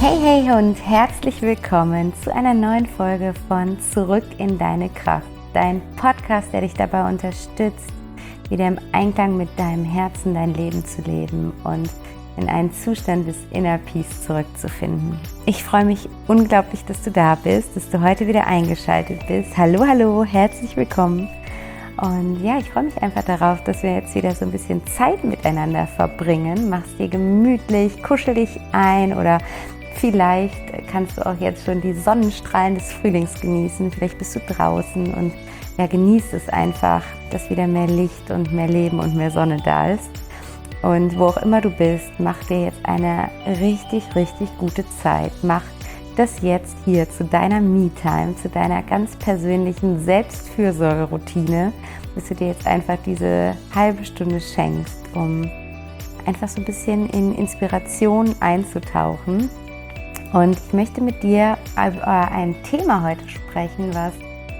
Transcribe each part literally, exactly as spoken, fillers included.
Hey, hey und herzlich willkommen zu einer neuen Folge von Zurück in deine Kraft, dein Podcast, der dich dabei unterstützt, wieder im Einklang mit deinem Herzen dein Leben zu leben und in einen Zustand des Inner Peace zurückzufinden. Ich freue mich unglaublich, dass du da bist, dass du heute wieder eingeschaltet bist. Hallo, hallo, herzlich willkommen. Und ja, ich freue mich einfach darauf, dass wir jetzt wieder so ein bisschen Zeit miteinander verbringen. Mach's dir gemütlich, kuschel dich ein oder vielleicht kannst du auch jetzt schon die Sonnenstrahlen des Frühlings genießen. Vielleicht bist du draußen und ja, genießt es einfach, dass wieder mehr Licht und mehr Leben und mehr Sonne da ist. Und wo auch immer du bist, mach dir jetzt eine richtig, richtig gute Zeit. Mach das jetzt hier zu deiner Me-Time, zu deiner ganz persönlichen Selbstfürsorgeroutine, dass du dir jetzt einfach diese halbe Stunde schenkst, um einfach so ein bisschen in Inspiration einzutauchen. Und ich möchte mit dir über ein Thema heute sprechen, was,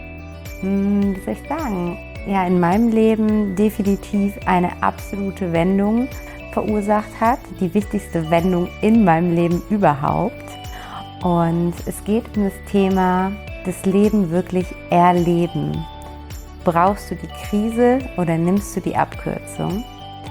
wie soll ich sagen, ja, in meinem Leben definitiv eine absolute Wendung verursacht hat. Die wichtigste Wendung in meinem Leben überhaupt. Und es geht um das Thema, das Leben wirklich erleben. Brauchst du die Krise oder nimmst du die Abkürzung?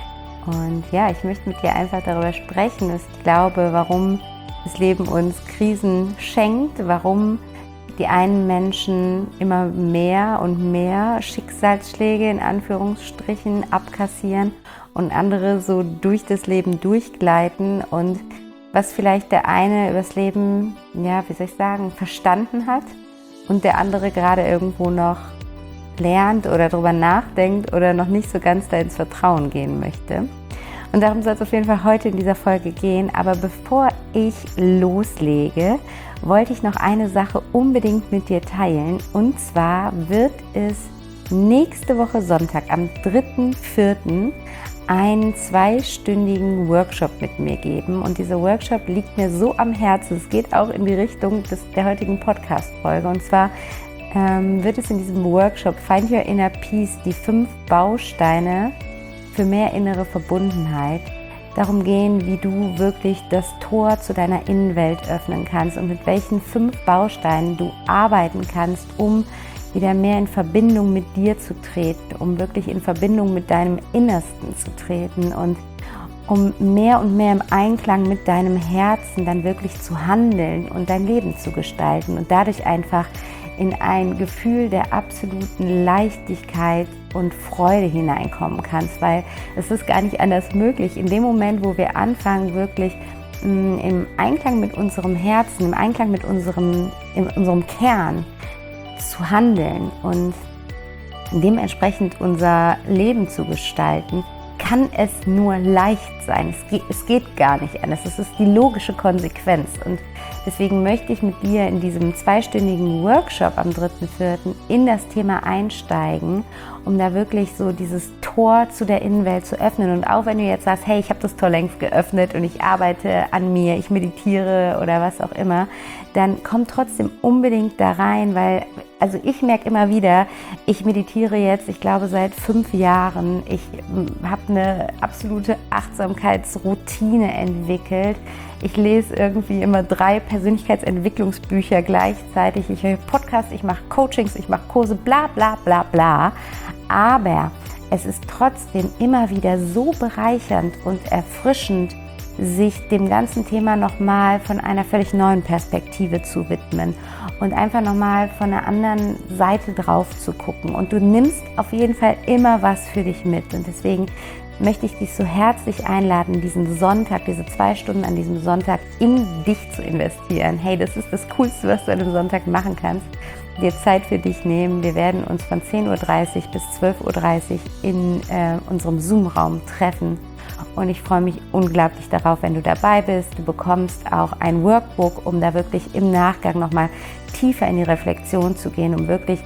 Und ja, ich möchte mit dir einfach darüber sprechen, dass ich glaube, warum das Leben uns Krisen schenkt, warum die einen Menschen immer mehr und mehr Schicksalsschläge in Anführungsstrichen abkassieren und andere so durch das Leben durchgleiten und was vielleicht der eine übers Leben, ja, wie soll ich sagen, verstanden hat und der andere gerade irgendwo noch lernt oder darüber nachdenkt oder noch nicht so ganz da ins Vertrauen gehen möchte. Und darum soll es auf jeden Fall heute in dieser Folge gehen. Aber bevor ich loslege, wollte ich noch eine Sache unbedingt mit dir teilen. Und zwar wird es nächste Woche Sonntag, am dritten vierten einen zweistündigen Workshop mit mir geben. Und dieser Workshop liegt mir so am Herzen. Es geht auch in die Richtung des, der heutigen Podcast-Folge. Und zwar ähm, wird es in diesem Workshop Find Your Inner Peace, die fünf Bausteine für mehr innere Verbundenheit, darum gehen, wie du wirklich das Tor zu deiner Innenwelt öffnen kannst und mit welchen fünf Bausteinen du arbeiten kannst, um wieder mehr in Verbindung mit dir zu treten, um wirklich in Verbindung mit deinem Innersten zu treten und um mehr und mehr im Einklang mit deinem Herzen dann wirklich zu handeln und dein Leben zu gestalten und dadurch einfach in ein Gefühl der absoluten Leichtigkeit und Freude hineinkommen kannst, weil es ist gar nicht anders möglich. In dem Moment, wo wir anfangen, wirklich mh, im Einklang mit unserem Herzen, im Einklang mit unserem, in unserem Kern zu handeln und dementsprechend unser Leben zu gestalten, kann es nur leicht sein. Es geht, es geht gar nicht anders. Es ist die logische Konsequenz. Und deswegen möchte ich mit dir in diesem zweistündigen Workshop am dritten vierten in das Thema einsteigen, um da wirklich so dieses Tor zu der Innenwelt zu öffnen. Und auch wenn du jetzt sagst, hey, ich habe das Tor längst geöffnet und ich arbeite an mir, ich meditiere oder was auch immer, dann komm trotzdem unbedingt da rein, weil also ich merke immer wieder, ich meditiere jetzt, ich glaube seit fünf Jahren, ich habe eine absolute Achtsamkeitsroutine entwickelt. Ich lese irgendwie immer drei Persönlichkeitsentwicklungsbücher gleichzeitig. Ich höre Podcasts, ich mache Coachings, ich mache Kurse, bla bla bla bla. Aber es ist trotzdem immer wieder so bereichernd und erfrischend, sich dem ganzen Thema nochmal von einer völlig neuen Perspektive zu widmen und einfach nochmal von einer anderen Seite drauf zu gucken. Und du nimmst auf jeden Fall immer was für dich mit. Und deswegen möchte ich dich so herzlich einladen, diesen Sonntag, diese zwei Stunden an diesem Sonntag in dich zu investieren. Hey, das ist das Coolste, was du an einem Sonntag machen kannst. Dir Zeit für dich nehmen. Wir werden uns von zehn Uhr dreißig bis zwölf Uhr dreißig in äh, unserem Zoom-Raum treffen. Und ich freue mich unglaublich darauf, wenn du dabei bist. Du bekommst auch ein Workbook, um da wirklich im Nachgang nochmal tiefer in die Reflexion zu gehen, um wirklich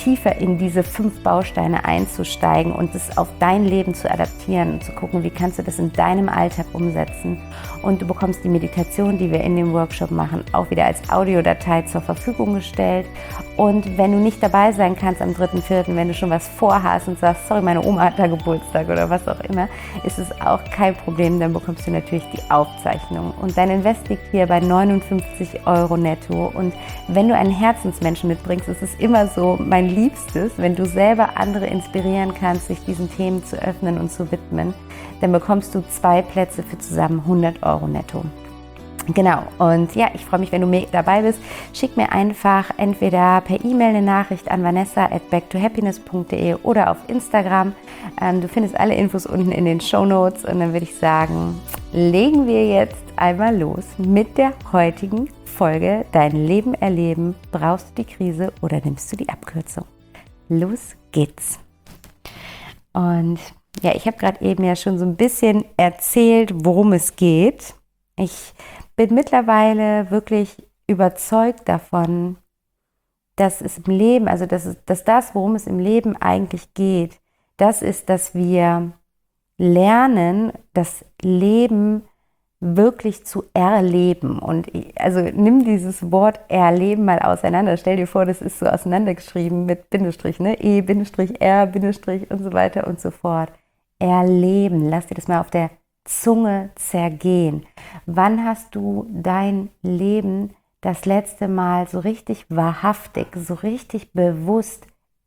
tiefer in diese fünf Bausteine einzusteigen und es auf dein Leben zu adaptieren und zu gucken, wie kannst du das in deinem Alltag umsetzen. Und du bekommst die Meditation, die wir in dem Workshop machen, auch wieder als Audiodatei zur Verfügung gestellt. Und wenn du nicht dabei sein kannst am dritten vierten, wenn du schon was vorhast und sagst, sorry, meine Oma hat da Geburtstag oder was auch immer, ist es auch kein Problem, dann bekommst du natürlich die Aufzeichnung. Und dein Invest liegt hier bei neunundfünfzig Euro netto. Und wenn du einen Herzensmenschen mitbringst, ist es immer so mein Liebstes, wenn du selber andere inspirieren kannst, sich diesen Themen zu öffnen und zu widmen, dann bekommst du zwei Plätze für zusammen hundert Euro netto. Genau, und ja, ich freue mich, wenn du mit dabei bist. Schick mir einfach entweder per E-Mail eine Nachricht an vanessa at back to happiness punkt de oder auf Instagram. Ähm, du findest alle Infos unten in den Shownotes und dann würde ich sagen, legen wir jetzt einmal los mit der heutigen Folge Dein Leben erleben. Brauchst du die Krise oder nimmst du die Abkürzung? Los geht's. Und ja, ich habe gerade eben ja schon so ein bisschen erzählt, worum es geht. Ich bin mittlerweile wirklich überzeugt davon, dass es im Leben, also dass, es, dass das, worum es im Leben eigentlich geht, das ist, dass wir lernen, das Leben wirklich zu erleben. Und ich, also nimm dieses Wort erleben mal auseinander. Stell dir vor, das ist so auseinandergeschrieben mit Bindestrich, ne? E, Bindestrich, R, Bindestrich und so weiter und so fort. Erleben. Lass dir das mal auf der Zunge zergehen. Wann hast du dein Leben das letzte Mal so richtig wahrhaftig, so richtig bewusst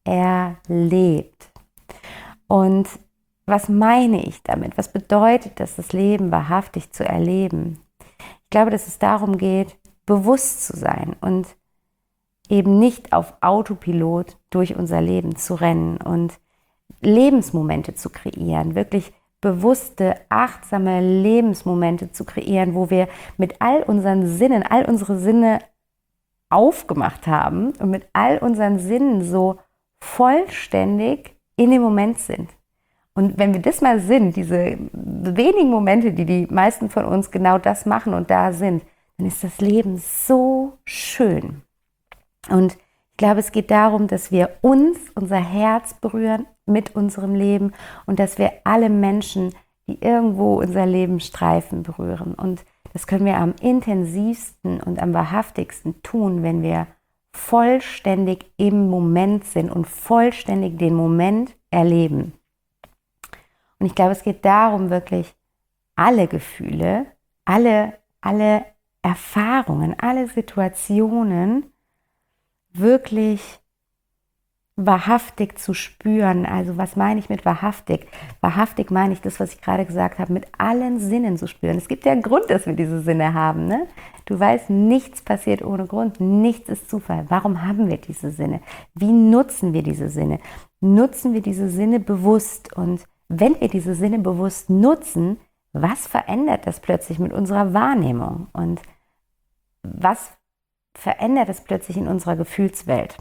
erlebt? Und was meine ich damit? Was bedeutet das, das Leben wahrhaftig zu erleben? Ich glaube, dass es darum geht, bewusst zu sein und eben nicht auf Autopilot durch unser Leben zu rennen und Lebensmomente zu kreieren, wirklich bewusste, achtsame Lebensmomente zu kreieren, wo wir mit all unseren Sinnen, all unsere Sinne aufgemacht haben und mit all unseren Sinnen so vollständig in dem Moment sind. Und wenn wir das mal sind, diese wenigen Momente, die die meisten von uns genau das machen und da sind, dann ist das Leben so schön. Und ich glaube, es geht darum, dass wir uns, unser Herz berühren mit unserem Leben und dass wir alle Menschen, die irgendwo unser Leben streifen, berühren. Und das können wir am intensivsten und am wahrhaftigsten tun, wenn wir vollständig im Moment sind und vollständig den Moment erleben. Und ich glaube, es geht darum, wirklich alle Gefühle, alle, alle Erfahrungen, alle Situationen wirklich wahrhaftig zu spüren. Also was meine ich mit wahrhaftig? Wahrhaftig meine ich das, was ich gerade gesagt habe, mit allen Sinnen zu spüren. Es gibt ja einen Grund, dass wir diese Sinne haben, ne? Du weißt, nichts passiert ohne Grund, nichts ist Zufall. Warum haben wir diese Sinne? Wie nutzen wir diese Sinne? Nutzen wir diese Sinne bewusst? Und wenn wir diese Sinne bewusst nutzen, was verändert das plötzlich mit unserer Wahrnehmung? Und was verändert es plötzlich in unserer Gefühlswelt?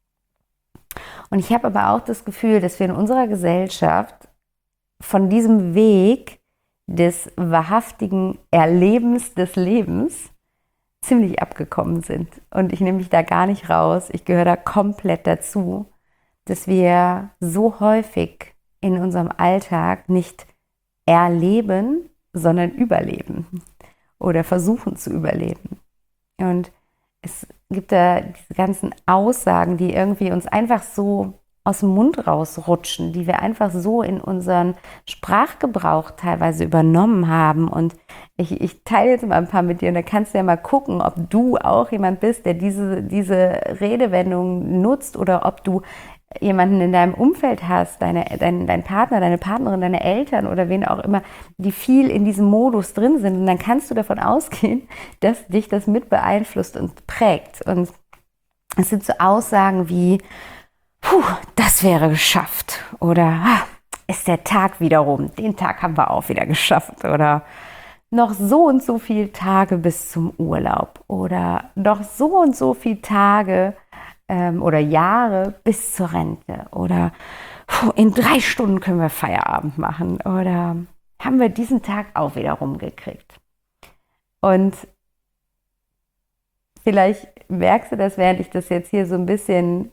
Und ich habe aber auch das Gefühl, dass wir in unserer Gesellschaft von diesem Weg des wahrhaftigen Erlebens des Lebens ziemlich abgekommen sind. Und ich nehme mich da gar nicht raus. Ich gehöre da komplett dazu, dass wir so häufig in unserem Alltag nicht erleben, sondern überleben oder versuchen zu überleben. Und es gibt da diese ganzen Aussagen, die irgendwie uns einfach so aus dem Mund rausrutschen, die wir einfach so in unseren Sprachgebrauch teilweise übernommen haben. Und ich, ich teile jetzt mal ein paar mit dir und da kannst du ja mal gucken, ob du auch jemand bist, der diese, diese Redewendung nutzt oder ob du jemanden in deinem Umfeld hast, deine, dein, dein Partner, deine Partnerin, deine Eltern oder wen auch immer, die viel in diesem Modus drin sind. Und dann kannst du davon ausgehen, dass dich das mit beeinflusst und prägt. Und es sind so Aussagen wie, puh, das wäre geschafft. Oder ah, ist der Tag wieder rum. Den Tag haben wir auch wieder geschafft. Oder noch so und so viele Tage bis zum Urlaub. Oder noch so und so viele Tage oder Jahre bis zur Rente oder puh, in drei Stunden können wir Feierabend machen oder haben wir diesen Tag auch wieder rumgekriegt. Und vielleicht merkst du das, während ich das jetzt hier so ein bisschen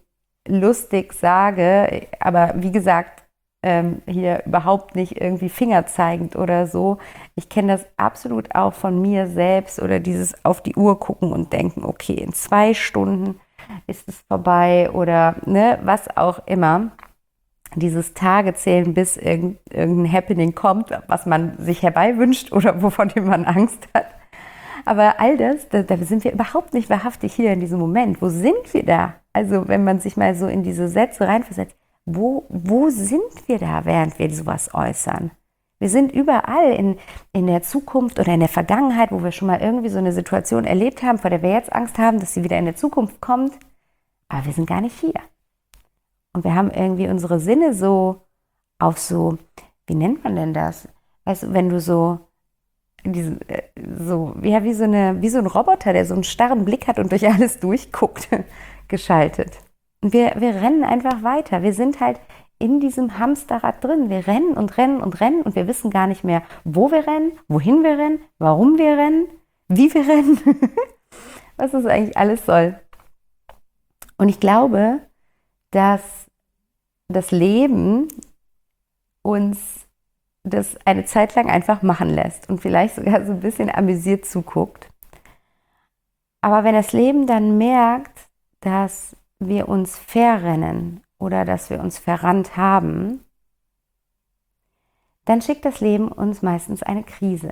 lustig sage, aber wie gesagt, ähm, hier überhaupt nicht irgendwie fingerzeigend oder so. Ich kenne das absolut auch von mir selbst oder dieses auf die Uhr gucken und denken, okay, in zwei Stunden ist es vorbei oder ne, was auch immer. Dieses Tage zählen, bis irgend, irgendein Happening kommt, was man sich herbeiwünscht oder wovon man Angst hat. Aber all das, da, da sind wir überhaupt nicht wahrhaftig hier in diesem Moment. Wo sind wir da? Also wenn man sich mal so in diese Sätze reinversetzt, wo, wo sind wir da, während wir sowas äußern? Wir sind überall in, in der Zukunft oder in der Vergangenheit, wo wir schon mal irgendwie so eine Situation erlebt haben, vor der wir jetzt Angst haben, dass sie wieder in der Zukunft kommt. Aber wir sind gar nicht hier. Und wir haben irgendwie unsere Sinne so auf so, wie nennt man denn das? Weißt du, wenn du so, diese, so ja, wie, so eine, wie so ein Roboter, der so einen starren Blick hat und durch alles durchguckt, geschaltet. Und wir, wir rennen einfach weiter. Wir sind halt in diesem Hamsterrad drin. Wir rennen und rennen und rennen und wir wissen gar nicht mehr, wo wir rennen, wohin wir rennen, warum wir rennen, wie wir rennen, was das eigentlich alles soll. Und ich glaube, dass das Leben uns das eine Zeit lang einfach machen lässt und vielleicht sogar so ein bisschen amüsiert zuguckt. Aber wenn das Leben dann merkt, dass wir uns verrennen oder dass wir uns verrannt haben, dann schickt das Leben uns meistens eine Krise.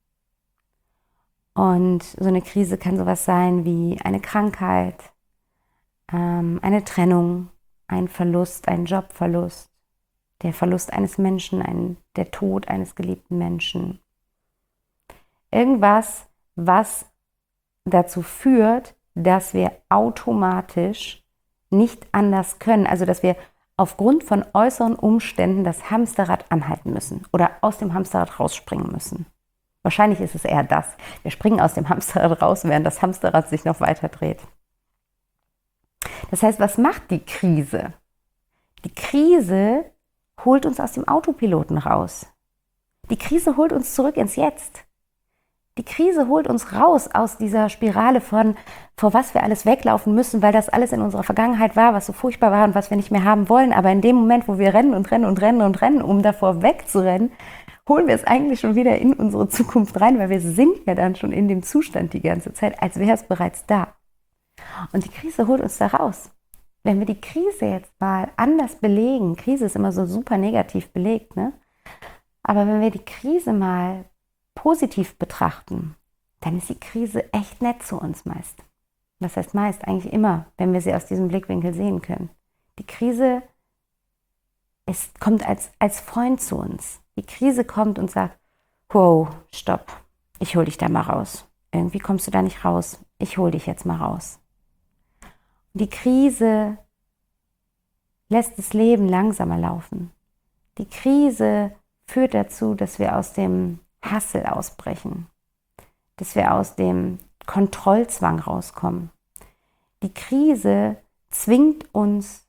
Und so eine Krise kann sowas sein wie eine Krankheit, ähm, eine Trennung, ein Verlust, ein Jobverlust, der Verlust eines Menschen, ein, der Tod eines geliebten Menschen. Irgendwas, was dazu führt, dass wir automatisch nicht anders können, also dass wir aufgrund von äußeren Umständen das Hamsterrad anhalten müssen oder aus dem Hamsterrad rausspringen müssen. Wahrscheinlich ist es eher das. Wir springen aus dem Hamsterrad raus, während das Hamsterrad sich noch weiter dreht. Das heißt, was macht die Krise? Die Krise holt uns aus dem Autopiloten raus. Die Krise holt uns zurück ins Jetzt. Die Krise holt uns raus aus dieser Spirale von, vor was wir alles weglaufen müssen, weil das alles in unserer Vergangenheit war, was so furchtbar war und was wir nicht mehr haben wollen. Aber in dem Moment, wo wir rennen und rennen und rennen und rennen, um davor wegzurennen, holen wir es eigentlich schon wieder in unsere Zukunft rein, weil wir sind ja dann schon in dem Zustand die ganze Zeit, als wäre es bereits da. Und die Krise holt uns da raus. Wenn wir die Krise jetzt mal anders belegen, Krise ist immer so super negativ belegt, ne? Aber wenn wir die Krise mal positiv betrachten, dann ist die Krise echt nett zu uns meist. Das heißt meist, eigentlich immer, wenn wir sie aus diesem Blickwinkel sehen können. Die Krise ist, kommt als, als Freund zu uns. Die Krise kommt und sagt, wow, stopp, ich hol dich da mal raus. Irgendwie kommst du da nicht raus, ich hol dich jetzt mal raus. Die Krise lässt das Leben langsamer laufen. Die Krise führt dazu, dass wir aus dem Hassel ausbrechen, dass wir aus dem Kontrollzwang rauskommen. Die Krise zwingt uns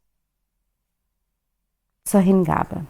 zur Hingabe.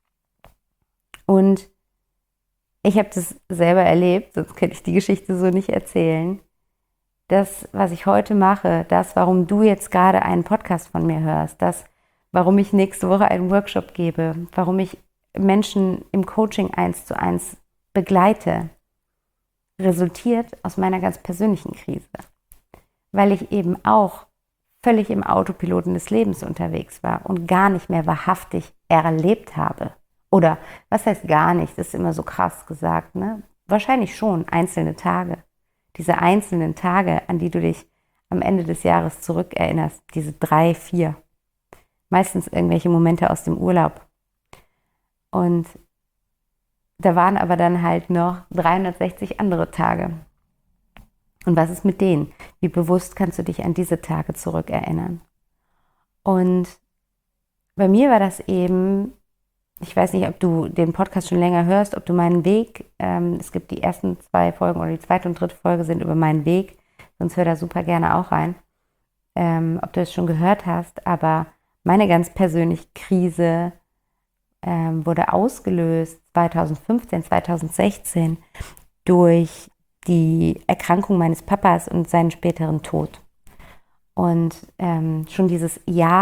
Und ich habe das selber erlebt, sonst könnte ich die Geschichte so nicht erzählen. Das, was ich heute mache, das, warum du jetzt gerade einen Podcast von mir hörst, das, warum ich nächste Woche einen Workshop gebe, warum ich Menschen im Coaching eins zu eins begleite, resultiert aus meiner ganz persönlichen Krise. Weil ich eben auch völlig im Autopiloten des Lebens unterwegs war und gar nicht mehr wahrhaftig erlebt habe. Oder, was heißt gar nicht, das ist immer so krass gesagt, ne? Wahrscheinlich schon einzelne Tage. Diese einzelnen Tage, an die du dich am Ende des Jahres zurückerinnerst, diese drei, vier, meistens irgendwelche Momente aus dem Urlaub. Und da waren aber dann halt noch dreihundertsechzig andere Tage. Und was ist mit denen? Wie bewusst kannst du dich an diese Tage zurückerinnern? Und bei mir war das eben, ich weiß nicht, ob du den Podcast schon länger hörst, ob du meinen Weg, ähm, es gibt die ersten zwei Folgen oder die zweite und dritte Folge sind über meinen Weg, sonst hör da super gerne auch rein, ähm, ob du es schon gehört hast, aber meine ganz persönliche Krise ähm, wurde ausgelöst zweitausendfünfzehn, zweitausendsechzehn durch die Erkrankung meines Papas und seinen späteren Tod. Und ähm, schon dieses Jahr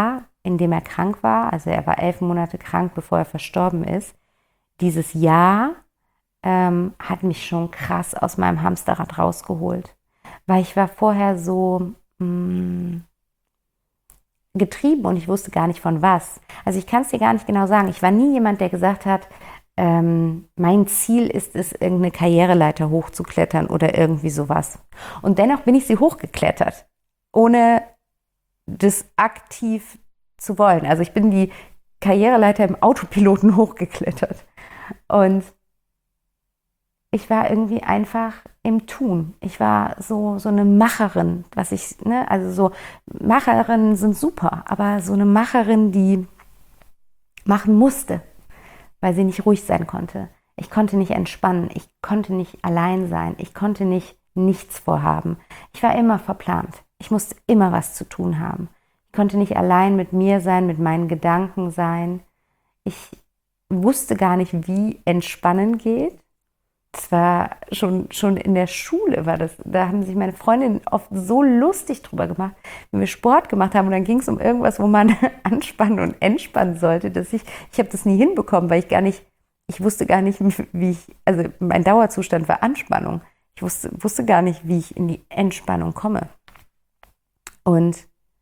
in dem er krank war, also er war elf Monate krank, bevor er verstorben ist, dieses Jahr ähm, hat mich schon krass aus meinem Hamsterrad rausgeholt. Weil ich war vorher so mh, getrieben und ich wusste gar nicht von was. Also ich kann es dir gar nicht genau sagen. Ich war nie jemand, der gesagt hat, ähm, mein Ziel ist es, irgendeine Karriereleiter hochzuklettern oder irgendwie sowas. Und dennoch bin ich sie hochgeklettert, ohne das aktiv zu wollen. Also ich bin die Karriereleiter im Autopiloten hochgeklettert. Und ich war irgendwie einfach im Tun. Ich war so, so eine Macherin, was ich, ne, also so, Macherinnen sind super, aber so eine Macherin, die machen musste, weil sie nicht ruhig sein konnte. Ich konnte nicht entspannen, ich konnte nicht allein sein, ich konnte nicht nichts vorhaben. Ich war immer verplant. Ich musste immer was zu tun haben. Ich konnte nicht allein mit mir sein, mit meinen Gedanken sein. Ich wusste gar nicht, wie Entspannen geht. Das war schon, schon in der Schule, war das, da haben sich meine Freundinnen oft so lustig drüber gemacht, wenn wir Sport gemacht haben und dann ging es um irgendwas, wo man anspannen und entspannen sollte, dass ich, ich habe das nie hinbekommen, weil ich gar nicht, ich wusste gar nicht, wie ich, also mein Dauerzustand war Anspannung. Ich wusste, wusste gar nicht, wie ich in die Entspannung komme. Und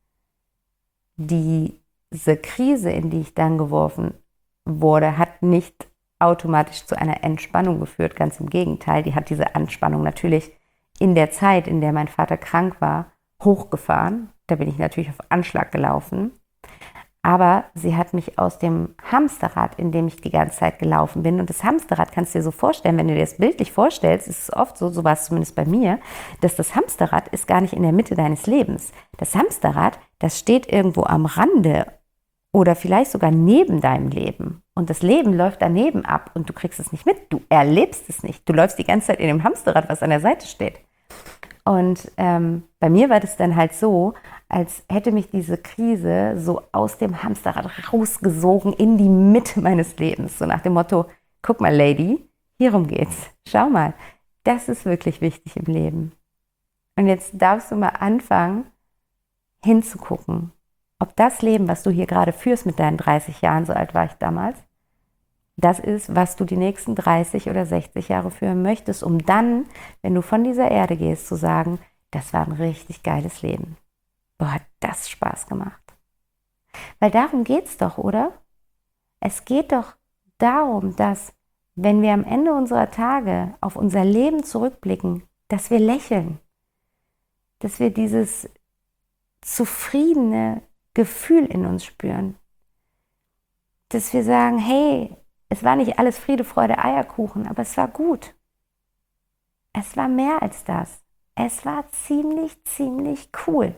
diese Krise, in die ich dann geworfen wurde, hat nicht automatisch zu einer Entspannung geführt, ganz im Gegenteil. Die hat diese Anspannung natürlich in der Zeit, in der mein Vater krank war, hochgefahren. Da bin ich natürlich auf Anschlag gelaufen. Aber sie hat mich aus dem Hamsterrad, in dem ich die ganze Zeit gelaufen bin, und das Hamsterrad kannst du dir so vorstellen, wenn du dir das bildlich vorstellst, ist es oft so, so war es zumindest bei mir, dass das Hamsterrad ist gar nicht in der Mitte deines Lebens. Das Hamsterrad, das steht irgendwo am Rande oder vielleicht sogar neben deinem Leben. Und das Leben läuft daneben ab und du kriegst es nicht mit, du erlebst es nicht. Du läufst die ganze Zeit in dem Hamsterrad, was an der Seite steht. Und ähm, bei mir war das dann halt so, als hätte mich diese Krise so aus dem Hamsterrad rausgesogen in die Mitte meines Lebens. So nach dem Motto, guck mal Lady, hierum geht's. Schau mal, das ist wirklich wichtig im Leben. Und jetzt darfst du mal anfangen, hinzugucken, ob das Leben, was du hier gerade führst mit deinen dreißig Jahren, so alt war ich damals, das ist, was du die nächsten dreißig oder sechzig Jahre führen möchtest, um dann, wenn du von dieser Erde gehst, zu sagen, das war ein richtig geiles Leben. Boah, hat das Spaß gemacht. Weil darum geht's doch, oder? Es geht doch darum, dass, wenn wir am Ende unserer Tage auf unser Leben zurückblicken, dass wir lächeln. Dass wir dieses zufriedene Gefühl in uns spüren. Dass wir sagen, hey, es war nicht alles Friede, Freude, Eierkuchen, aber es war gut. Es war mehr als das. Es war ziemlich, ziemlich cool.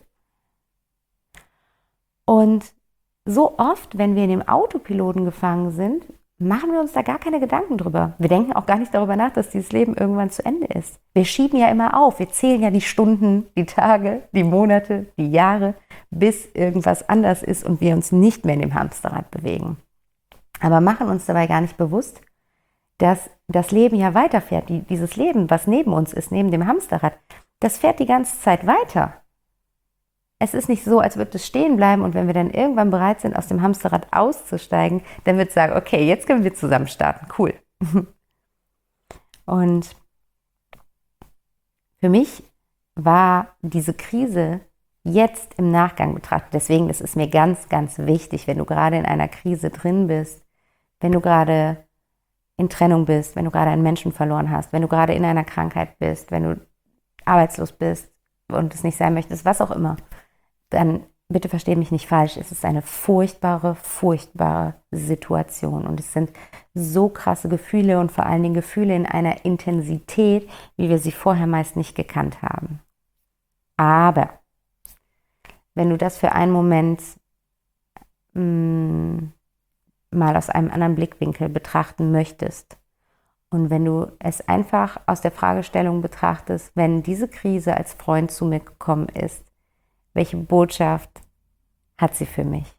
Und so oft, wenn wir in dem Autopiloten gefangen sind, machen wir uns da gar keine Gedanken drüber. Wir denken auch gar nicht darüber nach, dass dieses Leben irgendwann zu Ende ist. Wir schieben ja immer auf. Wir zählen ja die Stunden, die Tage, die Monate, die Jahre, bis irgendwas anders ist und wir uns nicht mehr in dem Hamsterrad bewegen. Aber machen uns dabei gar nicht bewusst, dass das Leben ja weiterfährt. Die, dieses Leben, was neben uns ist, neben dem Hamsterrad, das fährt die ganze Zeit weiter. Es ist nicht so, als würde es stehen bleiben und wenn wir dann irgendwann bereit sind, aus dem Hamsterrad auszusteigen, dann wird es sagen, okay, jetzt können wir zusammen starten. Cool. Und für mich war diese Krise jetzt im Nachgang betrachtet, deswegen das ist mir ganz, ganz wichtig, wenn du gerade in einer Krise drin bist, wenn du gerade in Trennung bist, wenn du gerade einen Menschen verloren hast, wenn du gerade in einer Krankheit bist, wenn du arbeitslos bist und es nicht sein möchtest, was auch immer, dann bitte versteh mich nicht falsch, es ist eine furchtbare, furchtbare Situation und es sind so krasse Gefühle und vor allen Dingen Gefühle in einer Intensität, wie wir sie vorher meist nicht gekannt haben. Aber wenn du das für einen Moment mh, mal aus einem anderen Blickwinkel betrachten möchtest und wenn du es einfach aus der Fragestellung betrachtest, wenn diese Krise als Freund zu mir gekommen ist, welche Botschaft hat sie für mich?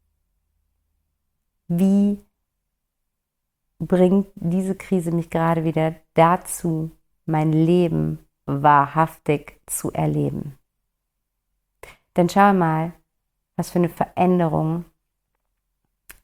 Wie bringt diese Krise mich gerade wieder dazu, mein Leben wahrhaftig zu erleben? Denn schau mal, was für eine Veränderung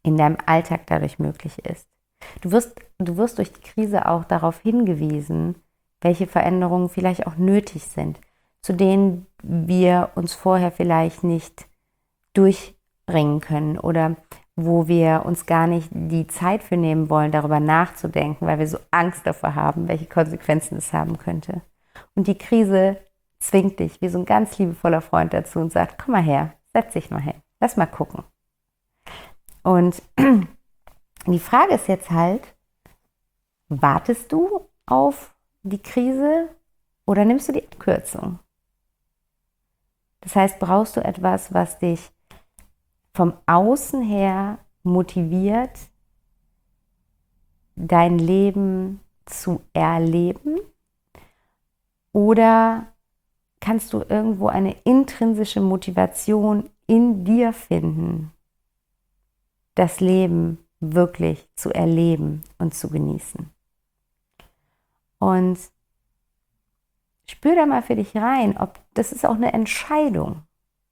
in deinem Alltag dadurch möglich ist. Du wirst, du wirst durch die Krise auch darauf hingewiesen, welche Veränderungen vielleicht auch nötig sind, zu denen wir uns vorher vielleicht nicht durchringen können oder wo wir uns gar nicht die Zeit für nehmen wollen, darüber nachzudenken, weil wir so Angst davor haben, welche Konsequenzen es haben könnte. Und die Krise zwingt dich wie so ein ganz liebevoller Freund dazu und sagt, komm mal her, setz dich mal hin, lass mal gucken. Und die Frage ist jetzt halt, wartest du auf die Krise oder nimmst du die Abkürzung? Das heißt, brauchst du etwas, was dich vom Außen her motiviert, dein Leben zu erleben? Oder kannst du irgendwo eine intrinsische Motivation in dir finden, das Leben wirklich zu erleben und zu genießen? Und spür da mal für dich rein, ob das ist auch eine Entscheidung.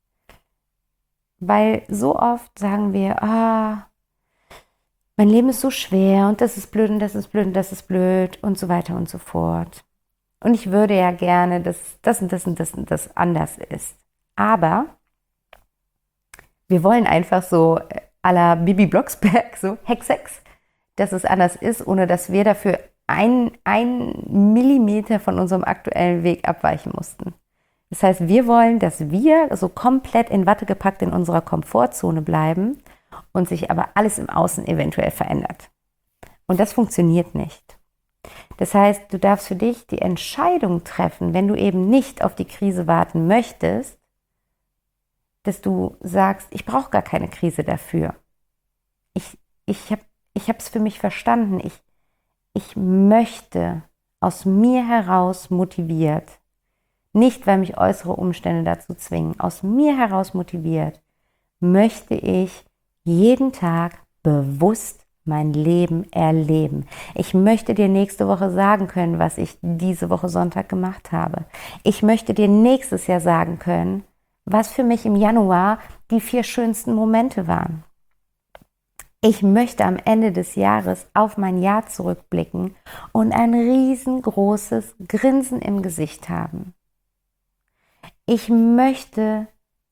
Weil so oft sagen wir, ah, mein Leben ist so schwer und das ist blöd und das ist blöd und das ist blöd und so weiter und so fort. Und ich würde ja gerne, dass das und das und das und das anders ist. Aber wir wollen einfach so à la Bibi Blocksberg, so Hexex, dass es anders ist, ohne dass wir dafür ein, ein Millimeter von unserem aktuellen Weg abweichen mussten. Das heißt, wir wollen, dass wir so komplett in Watte gepackt in unserer Komfortzone bleiben und sich aber alles im Außen eventuell verändert. Und das funktioniert nicht. Das heißt, du darfst für dich die Entscheidung treffen, wenn du eben nicht auf die Krise warten möchtest, dass du sagst, ich brauche gar keine Krise dafür. Ich, ich habe ich habe es für mich verstanden. Ich, ich möchte aus mir heraus motiviert, nicht weil mich äußere Umstände dazu zwingen, aus mir heraus motiviert, möchte ich jeden Tag bewusst mein Leben erleben. Ich möchte dir nächste Woche sagen können, was ich diese Woche Sonntag gemacht habe. Ich möchte dir nächstes Jahr sagen können, was für mich im Januar die vier schönsten Momente waren. Ich möchte am Ende des Jahres auf mein Jahr zurückblicken und ein riesengroßes Grinsen im Gesicht haben. Ich möchte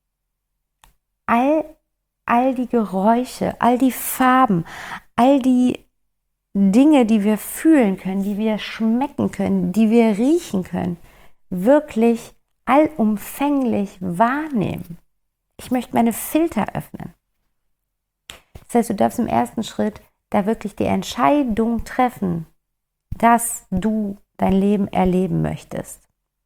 all, all die Geräusche, all die Farben, all die Dinge, die wir fühlen können, die wir schmecken können, die wir riechen können, wirklich allumfänglich wahrnehmen. Ich möchte meine Filter öffnen. Das heißt, du darfst im ersten Schritt da wirklich die Entscheidung treffen, dass du dein Leben erleben möchtest.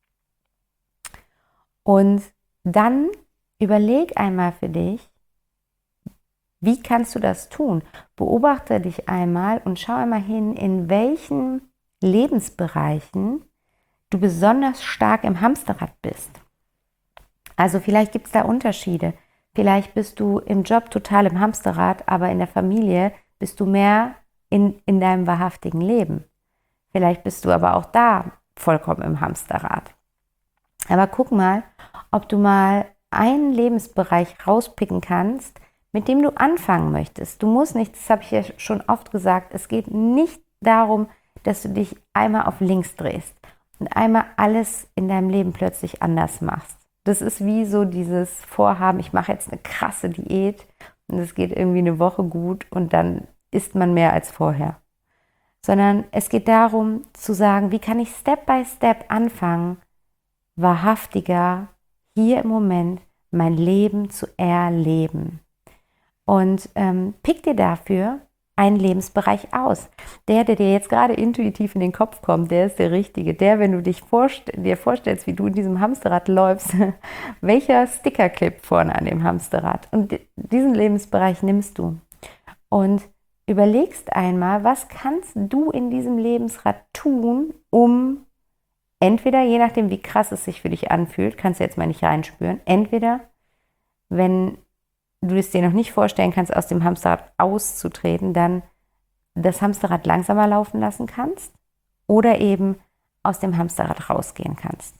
Und dann überleg einmal für dich, wie kannst du das tun? Beobachte dich einmal und schau einmal hin, in welchen Lebensbereichen du besonders stark im Hamsterrad bist. Also vielleicht gibt es da Unterschiede. Vielleicht bist du im Job total im Hamsterrad, aber in der Familie bist du mehr in, in deinem wahrhaftigen Leben. Vielleicht bist du aber auch da vollkommen im Hamsterrad. Aber guck mal, ob du mal einen Lebensbereich rauspicken kannst, mit dem du anfangen möchtest. Du musst nicht, das habe ich ja schon oft gesagt, es geht nicht darum, dass du dich einmal auf links drehst und einmal alles in deinem Leben plötzlich anders machst. Das ist wie so dieses Vorhaben, ich mache jetzt eine krasse Diät und es geht irgendwie eine Woche gut und dann isst man mehr als vorher. Sondern es geht darum zu sagen, wie kann ich Step by Step anfangen, wahrhaftiger hier im Moment mein Leben zu erleben. Und ähm, pick dir dafür einen Lebensbereich aus. Der, der dir jetzt gerade intuitiv in den Kopf kommt, der ist der richtige. Der, wenn du dich vorst- dir vorstellst, wie du in diesem Hamsterrad läufst, welcher Sticker klebt vorne an dem Hamsterrad? Und diesen Lebensbereich nimmst du. Und überlegst einmal, was kannst du in diesem Lebensrad tun, um entweder, je nachdem wie krass es sich für dich anfühlt, kannst du jetzt mal nicht reinspüren, entweder, wenn du es dir noch nicht vorstellen kannst, aus dem Hamsterrad auszutreten, dann das Hamsterrad langsamer laufen lassen kannst oder eben aus dem Hamsterrad rausgehen kannst.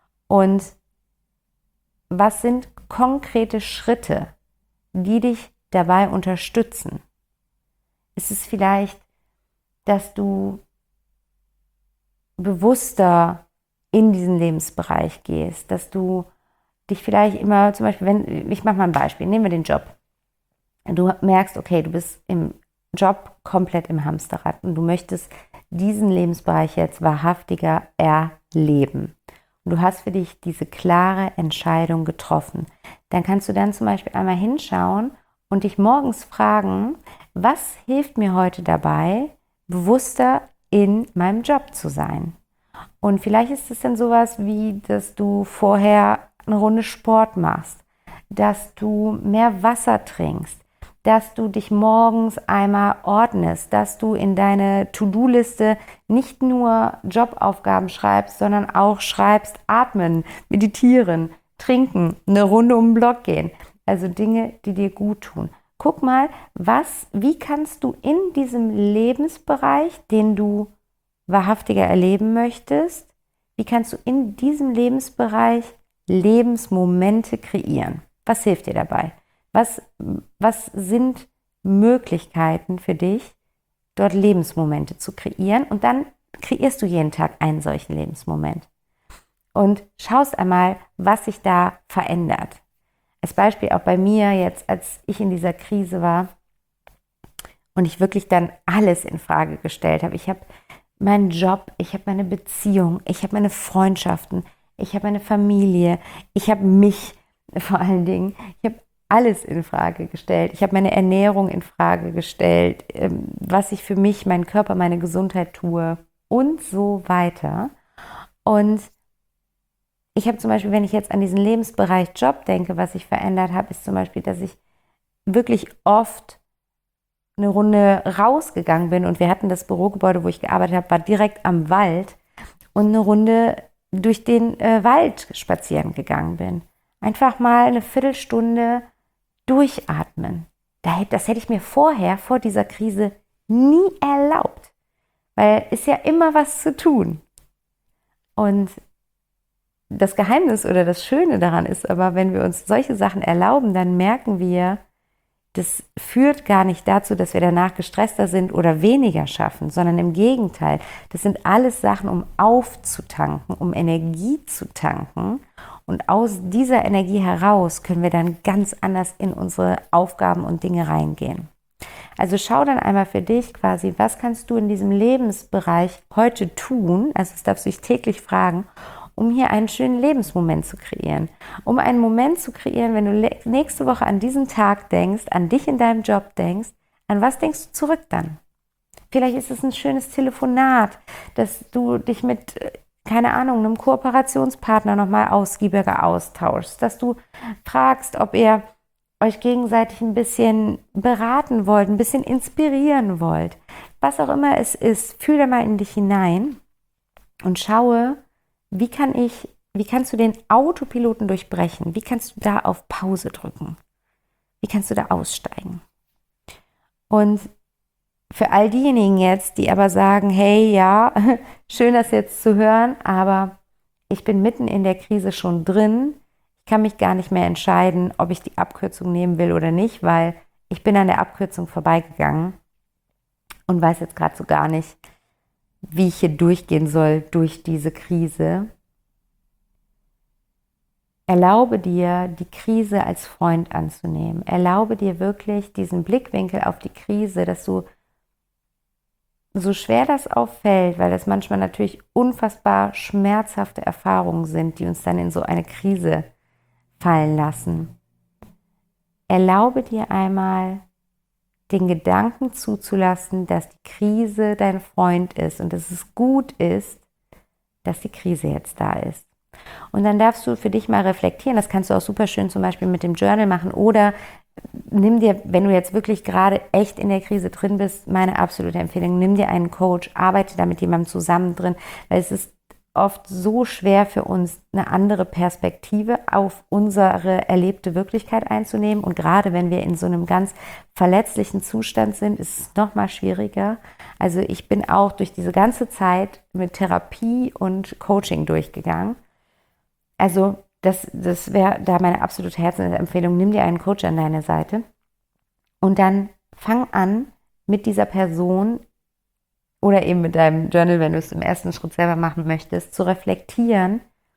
Und was sind konkrete Schritte, die dich dabei unterstützen? Ist es vielleicht, dass du bewusster in diesen Lebensbereich gehst, dass du dich vielleicht immer, zum Beispiel, wenn, ich mache mal ein Beispiel, nehmen wir den Job. Du merkst, okay, du bist im Job komplett im Hamsterrad und du möchtest diesen Lebensbereich jetzt wahrhaftiger erleben. Und du hast für dich diese klare Entscheidung getroffen. Dann kannst du dann zum Beispiel einmal hinschauen und dich morgens fragen, was hilft mir heute dabei, bewusster in meinem Job zu sein? Und vielleicht ist es dann sowas wie, dass du vorher eine Runde Sport machst, dass du mehr Wasser trinkst, dass du dich morgens einmal ordnest, dass du in deine To-Do-Liste nicht nur Jobaufgaben schreibst, sondern auch schreibst, atmen, meditieren, trinken, eine Runde um den Block gehen. Also Dinge, die dir gut tun. Guck mal, was, wie kannst du in diesem Lebensbereich, den du wahrhaftiger erleben möchtest, wie kannst du in diesem Lebensbereich Lebensmomente kreieren? Was hilft dir dabei? Was, was sind Möglichkeiten für dich, dort Lebensmomente zu kreieren? Und dann kreierst du jeden Tag einen solchen Lebensmoment und schaust einmal, was sich da verändert. Als Beispiel auch bei mir jetzt, als ich in dieser Krise war und ich wirklich dann alles in Frage gestellt habe. Ich habe meinen Job, ich habe meine Beziehung, ich habe meine Freundschaften, ich habe meine Familie, ich habe mich vor allen Dingen, ich habe alles in Frage gestellt. Ich habe meine Ernährung in Frage gestellt, was ich für mich, meinen Körper, meine Gesundheit tue und so weiter. Und ich habe zum Beispiel, wenn ich jetzt an diesen Lebensbereich Job denke, was sich verändert habe, ist zum Beispiel, dass ich wirklich oft eine Runde rausgegangen bin und wir hatten das Bürogebäude, wo ich gearbeitet habe, war direkt am Wald und eine Runde durch den äh, Wald spazieren gegangen bin. Einfach mal eine Viertelstunde durchatmen. Das hätte ich mir vorher, vor dieser Krise, nie erlaubt, weil es ja immer was zu tun. Und das Geheimnis oder das Schöne daran ist aber, wenn wir uns solche Sachen erlauben, dann merken wir, das führt gar nicht dazu, dass wir danach gestresster sind oder weniger schaffen, sondern im Gegenteil. Das sind alles Sachen, um aufzutanken, um Energie zu tanken. Und aus dieser Energie heraus können wir dann ganz anders in unsere Aufgaben und Dinge reingehen. Also schau dann einmal für dich quasi, was kannst du in diesem Lebensbereich heute tun, also das darfst du dich täglich fragen, um hier einen schönen Lebensmoment zu kreieren. Um einen Moment zu kreieren, wenn du nächste Woche an diesen Tag denkst, an dich in deinem Job denkst, an was denkst du zurück dann? Vielleicht ist es ein schönes Telefonat, dass du dich mit, keine Ahnung, einem Kooperationspartner nochmal ausgiebiger austauschst, dass du fragst, ob ihr euch gegenseitig ein bisschen beraten wollt, ein bisschen inspirieren wollt. Was auch immer es ist, fühle mal in dich hinein und schaue, wie kann ich, wie kannst du den Autopiloten durchbrechen? Wie kannst du da auf Pause drücken? Wie kannst du da aussteigen? Und für all diejenigen jetzt, die aber sagen, hey, ja, schön das jetzt zu hören, aber ich bin mitten in der Krise schon drin. Ich kann mich gar nicht mehr entscheiden, ob ich die Abkürzung nehmen will oder nicht, weil ich bin an der Abkürzung vorbeigegangen und weiß jetzt gerade so gar nicht, wie ich hier durchgehen soll durch diese Krise. Erlaube dir, die Krise als Freund anzunehmen. Erlaube dir wirklich diesen Blickwinkel auf die Krise, dass du, so schwer das auffällt, weil das manchmal natürlich unfassbar schmerzhafte Erfahrungen sind, die uns dann in so eine Krise fallen lassen. Erlaube dir einmal, den Gedanken zuzulassen, dass die Krise dein Freund ist und dass es gut ist, dass die Krise jetzt da ist. Und dann darfst du für dich mal reflektieren, das kannst du auch super schön zum Beispiel mit dem Journal machen oder nimm dir, wenn du jetzt wirklich gerade echt in der Krise drin bist, meine absolute Empfehlung, nimm dir einen Coach, arbeite da mit jemandem zusammen drin, weil es ist oft so schwer für uns, eine andere Perspektive auf unsere erlebte Wirklichkeit einzunehmen. Und gerade wenn wir in so einem ganz verletzlichen Zustand sind, ist es noch mal schwieriger. Also ich bin auch durch diese ganze Zeit mit Therapie und Coaching durchgegangen. Also das, das wäre da meine absolute Herzensempfehlung. Nimm dir einen Coach an deine Seite. Und dann fang an, mit dieser Person oder eben mit deinem Journal, wenn du es im ersten Schritt selber machen möchtest, zu reflektieren,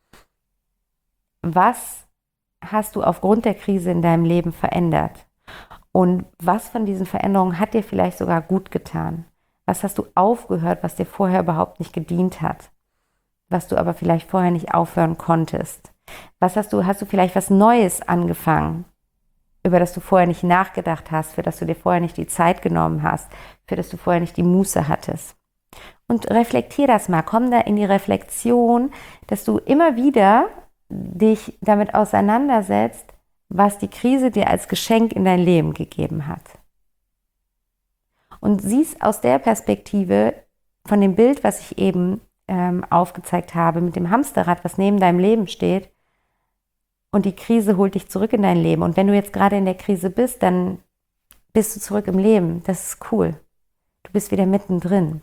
was hast du aufgrund der Krise in deinem Leben verändert? Und was von diesen Veränderungen hat dir vielleicht sogar gut getan? Was hast du aufgehört, was dir vorher überhaupt nicht gedient hat? Was du aber vielleicht vorher nicht aufhören konntest? Was hast du, hast du vielleicht was Neues angefangen, über das du vorher nicht nachgedacht hast, für das du dir vorher nicht die Zeit genommen hast, für das du vorher nicht die Muße hattest? Und reflektier das mal, komm da in die Reflexion, dass du immer wieder dich damit auseinandersetzt, was die Krise dir als Geschenk in dein Leben gegeben hat. Und siehst aus der Perspektive von dem Bild, was ich eben ähm, aufgezeigt habe, mit dem Hamsterrad, was neben deinem Leben steht, und die Krise holt dich zurück in dein Leben. Und wenn du jetzt gerade in der Krise bist, dann bist du zurück im Leben. Das ist cool. Du bist wieder mittendrin.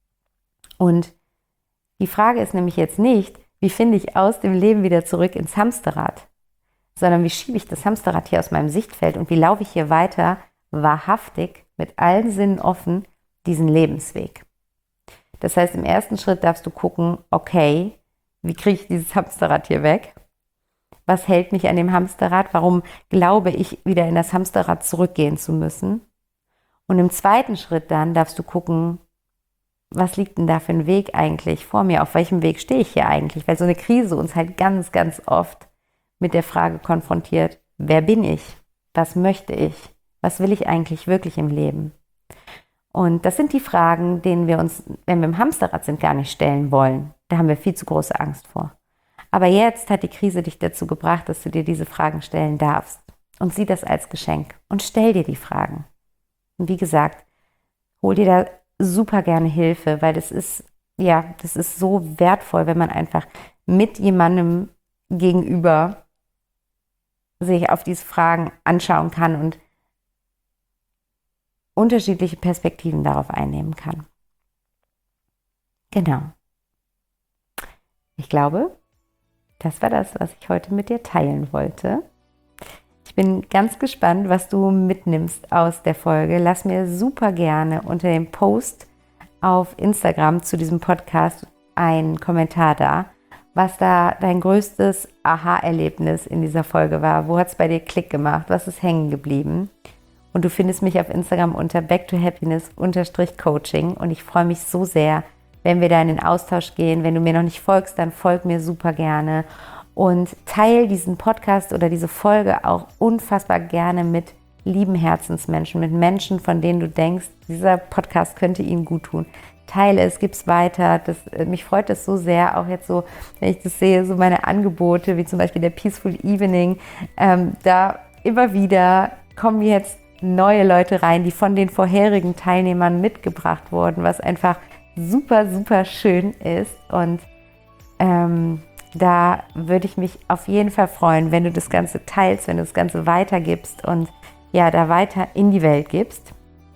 Und die Frage ist nämlich jetzt nicht, wie finde ich aus dem Leben wieder zurück ins Hamsterrad, sondern wie schiebe ich das Hamsterrad hier aus meinem Sichtfeld und wie laufe ich hier weiter wahrhaftig mit allen Sinnen offen diesen Lebensweg. Das heißt, im ersten Schritt darfst du gucken, okay, wie kriege ich dieses Hamsterrad hier weg? Was hält mich an dem Hamsterrad? Warum glaube ich, wieder in das Hamsterrad zurückgehen zu müssen? Und im zweiten Schritt dann darfst du gucken, was liegt denn da für ein Weg eigentlich vor mir? Auf welchem Weg stehe ich hier eigentlich? Weil so eine Krise uns halt ganz, ganz oft mit der Frage konfrontiert, wer bin ich? Was möchte ich? Was will ich eigentlich wirklich im Leben? Und das sind die Fragen, denen wir uns, wenn wir im Hamsterrad sind, gar nicht stellen wollen. Da haben wir viel zu große Angst vor. Aber jetzt hat die Krise dich dazu gebracht, dass du dir diese Fragen stellen darfst. Und sieh das als Geschenk und stell dir die Fragen. Und wie gesagt, hol dir da super gerne Hilfe, weil das ist, ja, das ist so wertvoll, wenn man einfach mit jemandem gegenüber sich auf diese Fragen anschauen kann und unterschiedliche Perspektiven darauf einnehmen kann. Genau. Ich glaube, das war das, was ich heute mit dir teilen wollte. Ich bin ganz gespannt, was du mitnimmst aus der Folge. Lass mir super gerne unter dem Post auf Instagram zu diesem Podcast einen Kommentar da, was da dein größtes Aha-Erlebnis in dieser Folge war. Wo hat es bei dir Klick gemacht? Was ist hängen geblieben? Und du findest mich auf Instagram unter back to happiness coaching und ich freue mich so sehr, wenn wir da in den Austausch gehen. Wenn du mir noch nicht folgst, dann folg mir super gerne und teile diesen Podcast oder diese Folge auch unfassbar gerne mit lieben Herzensmenschen, mit Menschen, von denen du denkst, dieser Podcast könnte ihnen gut tun. Teile es, gib es weiter. Das, mich freut das so sehr, auch jetzt so, wenn ich das sehe, so meine Angebote, wie zum Beispiel der Peaceful Evening, ähm, da immer wieder kommen jetzt neue Leute rein, die von den vorherigen Teilnehmern mitgebracht wurden, was einfach super, super schön ist. Und ähm, da würde ich mich auf jeden Fall freuen, wenn du das Ganze teilst, wenn du das Ganze weitergibst und ja, da weiter in die Welt gibst.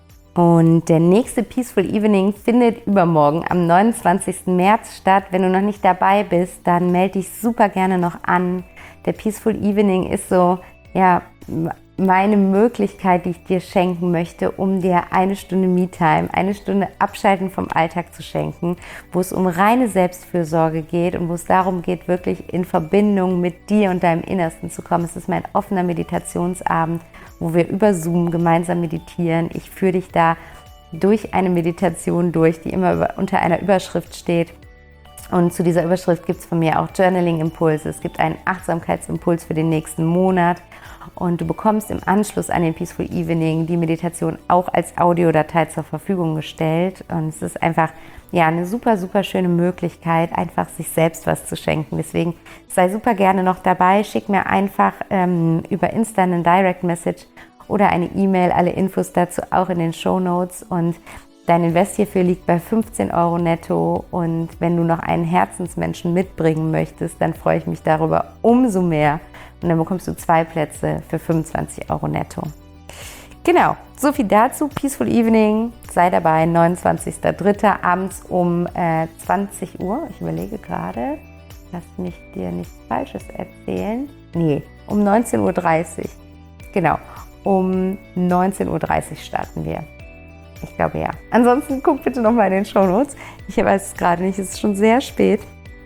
Und der nächste Peaceful Evening findet übermorgen am neunundzwanzigsten März statt. Wenn du noch nicht dabei bist, dann melde dich super gerne noch an. Der Peaceful Evening ist so, ja, meine Möglichkeit, die ich dir schenken möchte, um dir eine Stunde Me-Time, eine Stunde Abschalten vom Alltag zu schenken, wo es um reine Selbstfürsorge geht und wo es darum geht, wirklich in Verbindung mit dir und deinem Innersten zu kommen. Es ist mein offener Meditationsabend, wo wir über Zoom gemeinsam meditieren. Ich führe dich da durch eine Meditation durch, die immer über, unter einer Überschrift steht. Und zu dieser Überschrift gibt es von mir auch Journaling-Impulse. Es gibt einen Achtsamkeitsimpuls für den nächsten Monat. Und du bekommst im Anschluss an den Peaceful Evening die Meditation auch als Audiodatei zur Verfügung gestellt. Und es ist einfach ja, eine super, super schöne Möglichkeit, einfach sich selbst was zu schenken. Deswegen sei super gerne noch dabei. Schick mir einfach ähm, über Insta eine Direct Message oder eine E-Mail. Alle Infos dazu auch in den Shownotes. Und dein Invest hierfür liegt bei fünfzehn Euro netto. Und wenn du noch einen Herzensmenschen mitbringen möchtest, dann freue ich mich darüber umso mehr. Und dann bekommst du zwei Plätze für fünfundzwanzig Euro netto. Genau, so viel dazu. Peaceful Evening, sei dabei, neunundzwanzigster dritter abends um äh, zwanzig Uhr. Ich überlege gerade, lass mich dir nichts Falsches erzählen. Nee, um neunzehn Uhr dreißig. Genau. um neunzehn Uhr dreißig starten wir. Ich glaube ja. Ansonsten guck bitte nochmal in den Shownotes. Ich weiß es gerade nicht, es ist schon sehr spät.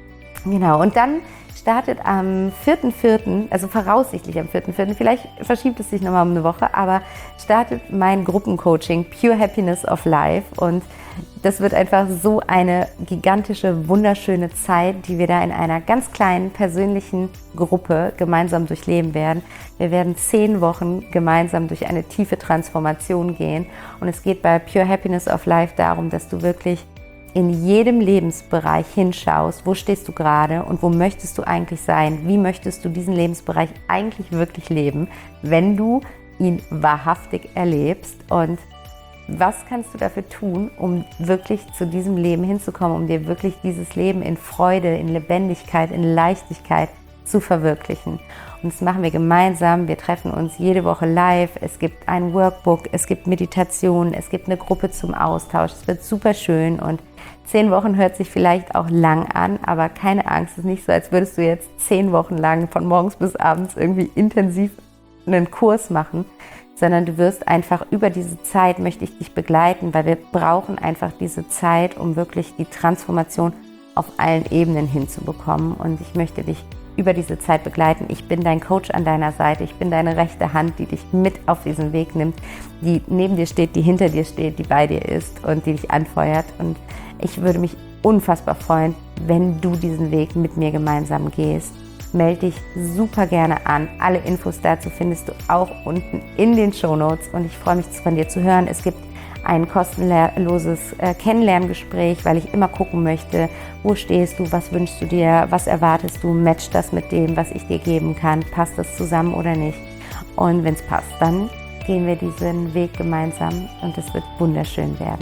Genau, und dann startet am vierten vierten, also voraussichtlich am vierten vierten, vielleicht verschiebt es sich nochmal um eine Woche, aber startet mein Gruppencoaching Pure Happiness of Life und das wird einfach so eine gigantische, wunderschöne Zeit, die wir da in einer ganz kleinen persönlichen Gruppe gemeinsam durchleben werden. Wir werden zehn Wochen gemeinsam durch eine tiefe Transformation gehen und es geht bei Pure Happiness of Life darum, dass du wirklich in jedem Lebensbereich hinschaust, wo stehst du gerade und wo möchtest du eigentlich sein, wie möchtest du diesen Lebensbereich eigentlich wirklich leben, wenn du ihn wahrhaftig erlebst und was kannst du dafür tun, um wirklich zu diesem Leben hinzukommen, um dir wirklich dieses Leben in Freude, in Lebendigkeit, in Leichtigkeit zu verwirklichen. Und das machen wir gemeinsam. Wir treffen uns jede Woche live. Es gibt ein Workbook, es gibt Meditation, es gibt eine Gruppe zum Austausch. Es wird super schön und zehn Wochen hört sich vielleicht auch lang an, aber keine Angst, es ist nicht so, als würdest du jetzt zehn Wochen lang von morgens bis abends irgendwie intensiv einen Kurs machen, sondern du wirst einfach über diese Zeit, möchte ich dich begleiten, weil wir brauchen einfach diese Zeit, um wirklich die Transformation auf allen Ebenen hinzubekommen. Und ich möchte dich über diese Zeit begleiten. Ich bin dein Coach an deiner Seite. Ich bin deine rechte Hand, die dich mit auf diesen Weg nimmt, die neben dir steht, die hinter dir steht, die bei dir ist und die dich anfeuert. Und ich würde mich unfassbar freuen, wenn du diesen Weg mit mir gemeinsam gehst. Melde dich super gerne an. Alle Infos dazu findest du auch unten in den Shownotes und ich freue mich von dir zu hören. Es gibt ein kostenloses äh, Kennenlerngespräch, weil ich immer gucken möchte, wo stehst du, was wünschst du dir, was erwartest du, matcht das mit dem, was ich dir geben kann, passt das zusammen oder nicht? Und wenn es passt, dann gehen wir diesen Weg gemeinsam und es wird wunderschön werden.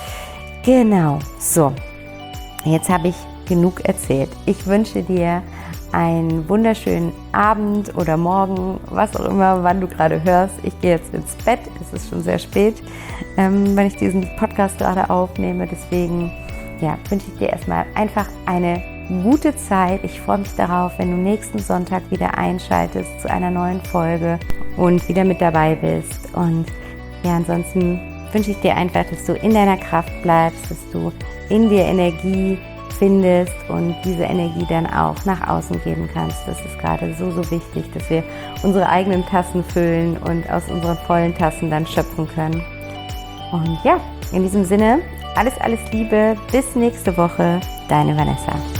Genau, so, jetzt habe ich genug erzählt. Ich wünsche dir einen wunderschönen Abend oder Morgen, was auch immer, wann du gerade hörst. Ich gehe jetzt ins Bett, es ist schon sehr spät, ähm, wenn ich diesen Podcast gerade aufnehme. Deswegen ja, wünsche ich dir erstmal einfach eine gute Zeit. Ich freue mich darauf, wenn du nächsten Sonntag wieder einschaltest zu einer neuen Folge und wieder mit dabei bist. Und ja, ansonsten wünsche ich dir einfach, dass du in deiner Kraft bleibst, dass du in dir Energie findest und diese Energie dann auch nach außen geben kannst. Das ist gerade so, so wichtig, dass wir unsere eigenen Tassen füllen und aus unseren vollen Tassen dann schöpfen können. Und ja, in diesem Sinne, alles, alles Liebe. Bis nächste Woche. Deine Vanessa.